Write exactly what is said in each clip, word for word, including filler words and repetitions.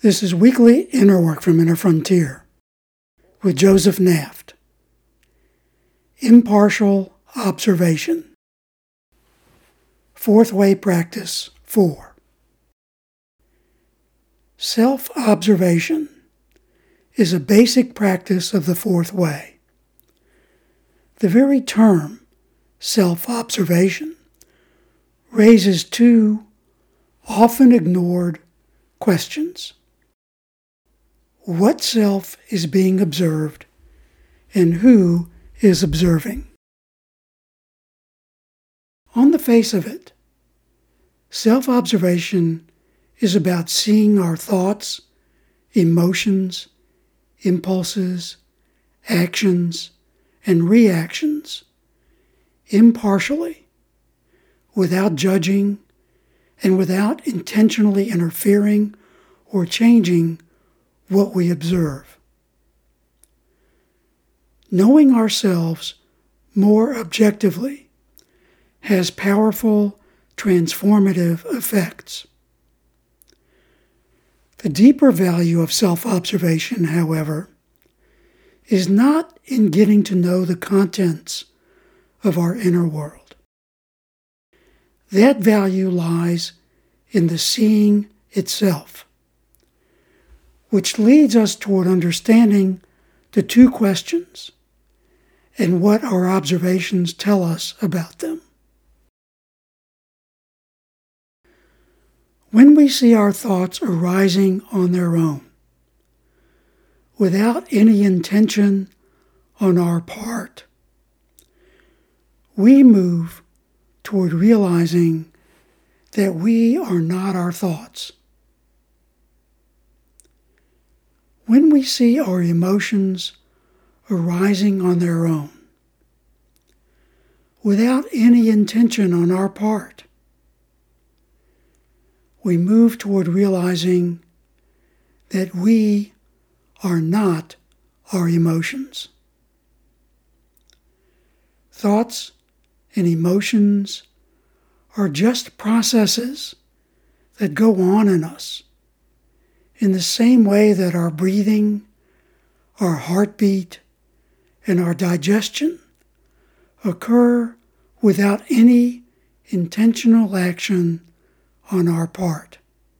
This is Weekly Inner Work from Inner Frontier with Joseph Naft. Impartial Observation. Fourth Way Practice four. Self-observation is a basic practice of the Fourth Way. The very term self-observation raises two often ignored questions. What self is being observed, and who is observing? On the face of it, self-observation is about seeing our thoughts, emotions, impulses, actions, and reactions impartially, without judging, and without intentionally interfering or changing what we observe. Knowing ourselves more objectively has powerful transformative effects. The deeper value of self-observation, however, is not in getting to know the contents of our inner world. That value lies in the seeing itself, which leads us toward understanding the two questions and what our observations tell us about them. When we see our thoughts arising on their own, without any intention on our part, we move toward realizing that we are not our thoughts. When we see our emotions arising on their own, without any intention on our part, we move toward realizing that we are not our emotions. Thoughts and emotions are just processes that go on in us, in the same way that our breathing, our heartbeat, and our digestion occur without any intentional action on our part.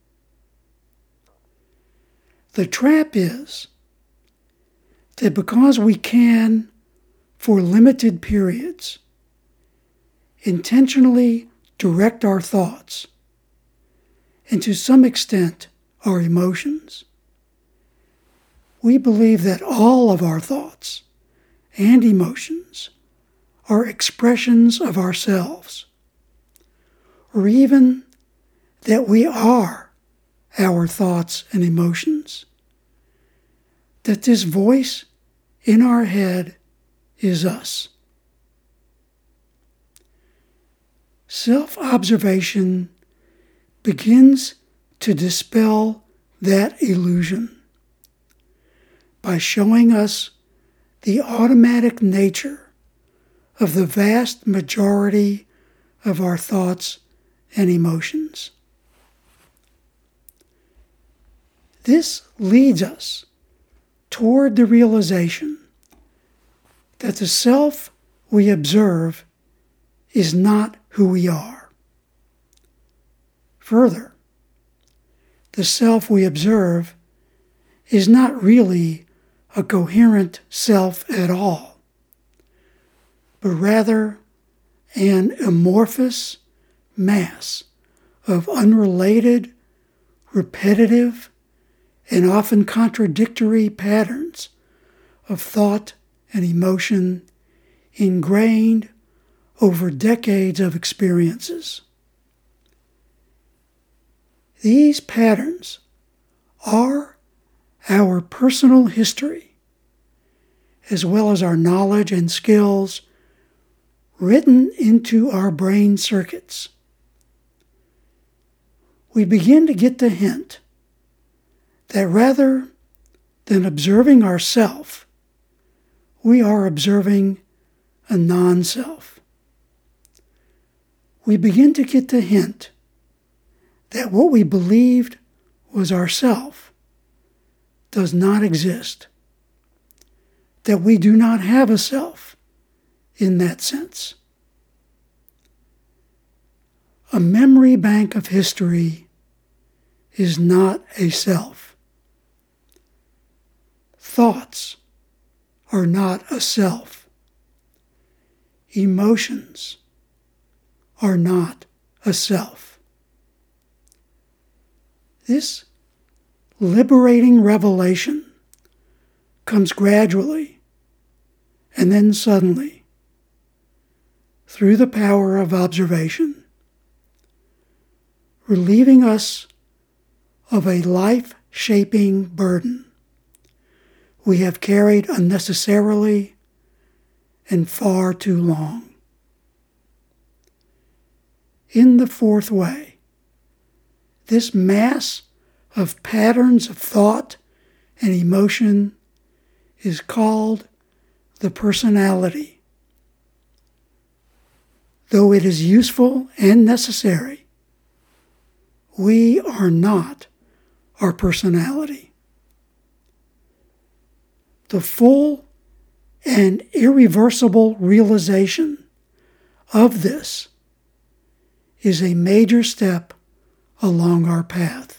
The trap is that because we can, for limited periods, intentionally direct our thoughts, and to some extent our emotions, we believe that all of our thoughts and emotions are expressions of ourselves, or even that we are our thoughts and emotions, that this voice in our head is us. Self-observation begins to dispel that illusion by showing us the automatic nature of the vast majority of our thoughts and emotions. This leads us toward the realization that the self we observe is not who we are. Further, the self we observe is not really a coherent self at all, but rather an amorphous mass of unrelated, repetitive, and often contradictory patterns of thought and emotion ingrained over decades of experiences. These patterns are our personal history, as well as our knowledge and skills written into our brain circuits. We begin to get the hint that rather than observing ourself, we are observing a non-self. We begin to get the hint that what we believed was ourself does not exist, that we do not have a self in that sense. A memory bank of history is not a self. Thoughts are not a self. Emotions are not a self. This liberating revelation comes gradually and then suddenly through the power of observation, relieving us of a life-shaping burden we have carried unnecessarily and far too long. In the fourth way, this mass of patterns of thought and emotion is called the personality. Though it is useful and necessary, we are not our personality. The full and irreversible realization of this is a major step along our path.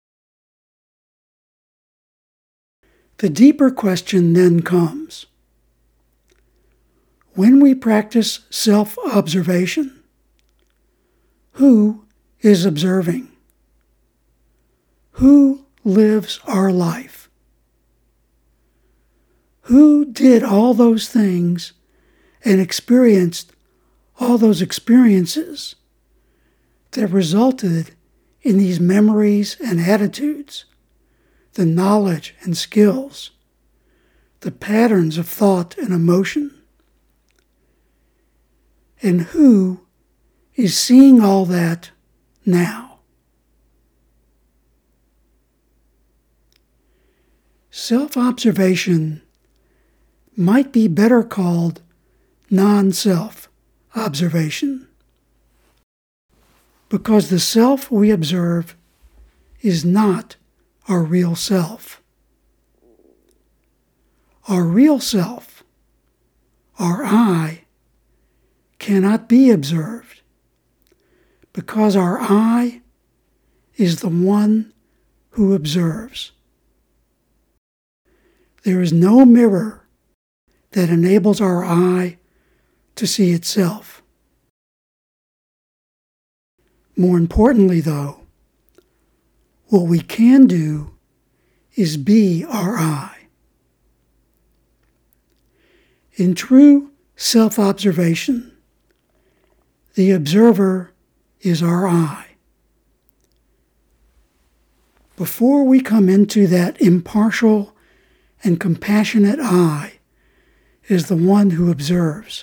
The deeper question then comes: when we practice self-observation, who is observing? Who lives our life? Who did all those things and experienced all those experiences that resulted in these memories and attitudes, the knowledge and skills, the patterns of thought and emotion? And who is seeing all that now? Self-observation might be better called non-self observation, because the self we observe is not our real self. Our real self, our I, cannot be observed, because our I is the one who observes. There is no mirror that enables our I to see itself. More importantly, though, what we can do is be our I. In true self-observation, the observer is our I. Before we come into that impartial and compassionate I is the one who observes.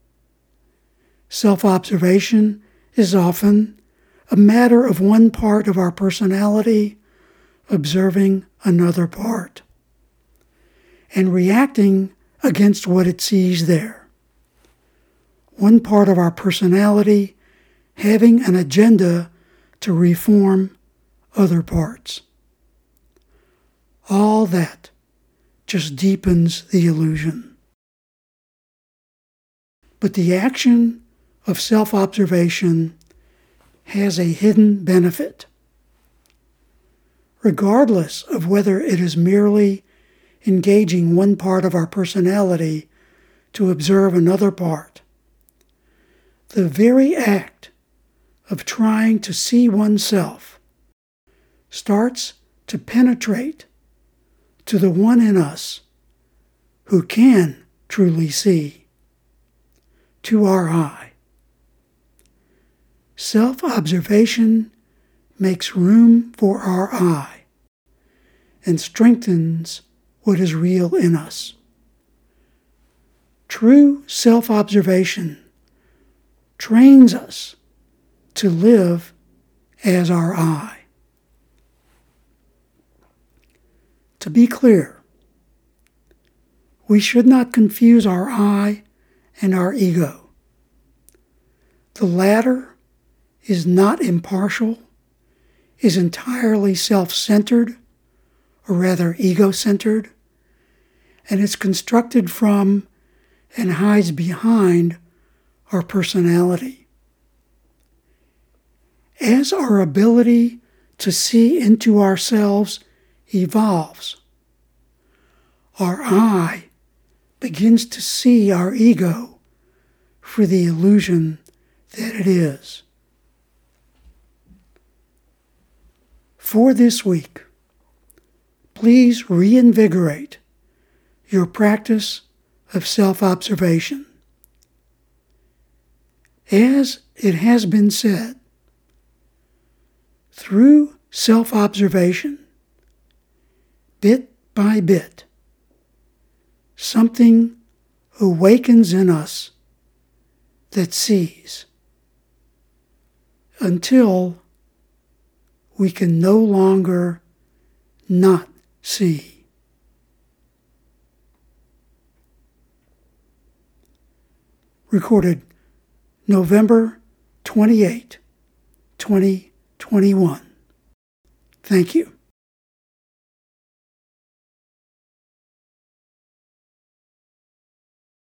Self-observation is often a matter of one part of our personality observing another part and reacting against what it sees there. One part of our personality having an agenda to reform other parts. All that just deepens the illusion. But the action of self-observation has a hidden benefit. Regardless of whether it is merely engaging one part of our personality to observe another part, the very act of trying to see oneself starts to penetrate to the one in us who can truly see, to our I. Self-observation makes room for our I and strengthens what is real in us. True self-observation trains us to live as our I. To be clear, we should not confuse our I and our ego. The latter is not impartial, is entirely self-centered, or rather ego-centered, and it's constructed from and hides behind our personality. As our ability to see into ourselves evolves, our eye begins to see our ego for the illusion that it is. For this week, please reinvigorate your practice of self-observation. As it has been said, through self-observation, bit by bit, something awakens in us that sees, until we can no longer not see. Recorded November twenty-eighth, twenty twenty-one. Thank you.